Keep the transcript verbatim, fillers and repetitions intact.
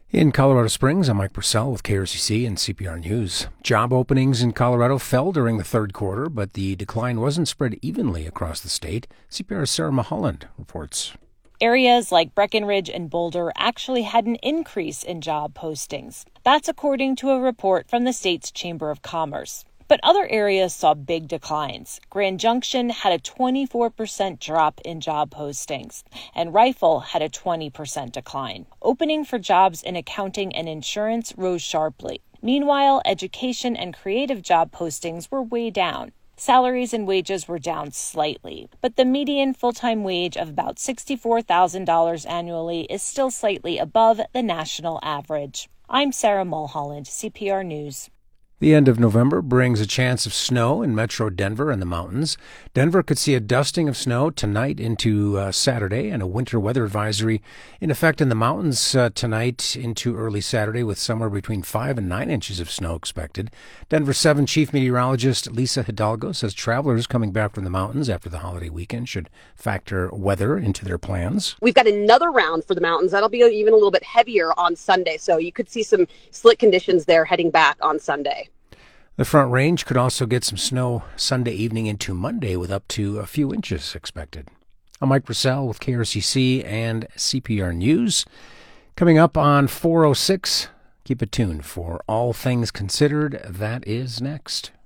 In Colorado Springs, I'm Mike Purcell with K R C C and C P R News. Job openings in Colorado fell during the third quarter, but the decline wasn't spread evenly across the state. C P R's Sarah Mulholland reports. Areas like Breckenridge and Boulder actually had an increase in job postings. That's according to a report from the state's Chamber of Commerce. But other areas saw big declines. Grand Junction had a twenty-four percent drop in job postings, and Rifle had a twenty percent decline. Opening for jobs in accounting and insurance rose sharply. Meanwhile, education and creative job postings were way down. Salaries and wages were down slightly, but the median full-time wage of about sixty-four thousand dollars annually is still slightly above the national average. I'm Sarah Mulholland, C P R News. The end of November brings a chance of snow in metro Denver and the mountains. Denver could see a dusting of snow tonight into uh, Saturday, and a winter weather advisory in effect in the mountains uh, tonight into early Saturday, with somewhere between five and nine inches of snow expected. Denver seven Chief Meteorologist Lisa Hidalgo says travelers coming back from the mountains after the holiday weekend should factor weather into their plans. We've got another round for the mountains. That'll be even a little bit heavier on Sunday, so you could see some slick conditions there heading back on Sunday. The Front Range could also get some snow Sunday evening into Monday, with up to a few inches expected. I'm Mike Purcell with K R C C and C P R News. Coming up on four oh six, keep it tuned for All Things Considered. That is next.